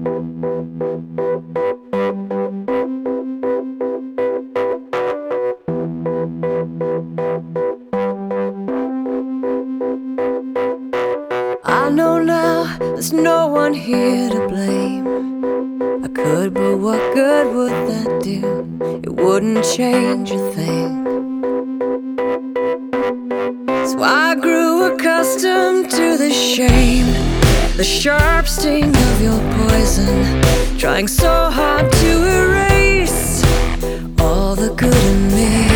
I know now there's no one here to blame. I could, but what good would that do? It wouldn't change a thing. So I grew accustomed to the shame, the sharp sting of your poison, trying so hard to erase all the good in me.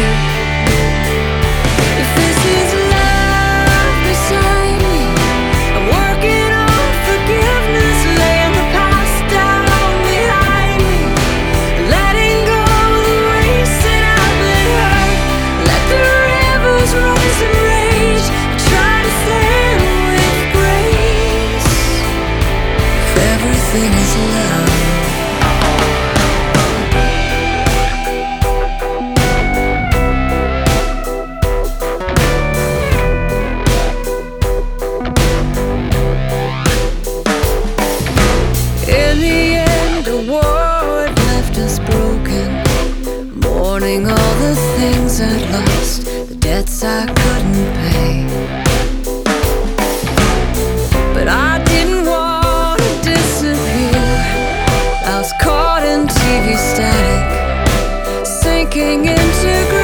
If this is love beside me, I'm working on forgiveness, laying the past down behind me, letting go the ways that I've been hurt. Let the rivers rise and rage, try to stand with grace. If everything is love, in the end, the war had left us broken, mourning all the things I'd lost, the debts I couldn't pay. But I didn't want to disappear. I was caught in TV static, sinking into